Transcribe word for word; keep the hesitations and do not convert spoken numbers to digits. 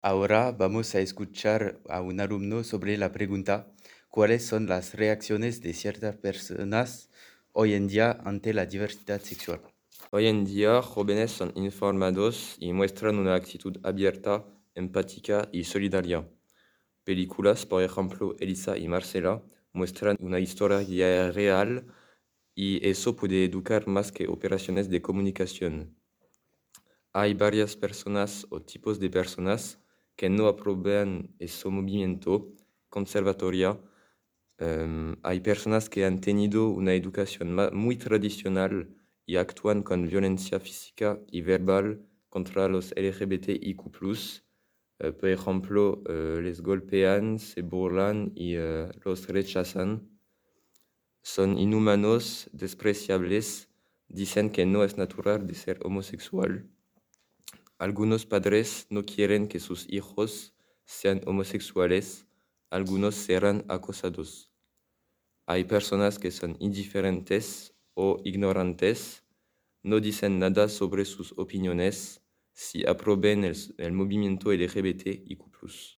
Ahora vamos a escuchar a un alumno sobre la pregunta: ¿cuáles son las reacciones de ciertas personas hoy en día ante la diversidad sexual? Hoy en día, jóvenes son informados y muestran una actitud abierta, empática y solidaria. Películas, por ejemplo, Elisa y Marcela, muestran una historia real y eso puede educar más que operaciones de comunicación. Hay varias personas o tipos de personas que no aprueban ese movimiento conservatoria. Em, hay personas que han tenido una educación ma- muy tradicional y actúan con violencia física y verbal contra los L G B T I Q plus. Eh, por ejemplo, eh, les golpean, se burlan y eh, los rechazan. Son inhumanos, despreciables, dicen que no es natural de ser homosexual. Algunos padres no quieren que sus hijos sean homosexuales, algunos serán acosados. Hay personas que son indiferentes o ignorantes, no dicen nada sobre sus opiniones, si aprueben el, el movimiento L G B T I Q plus.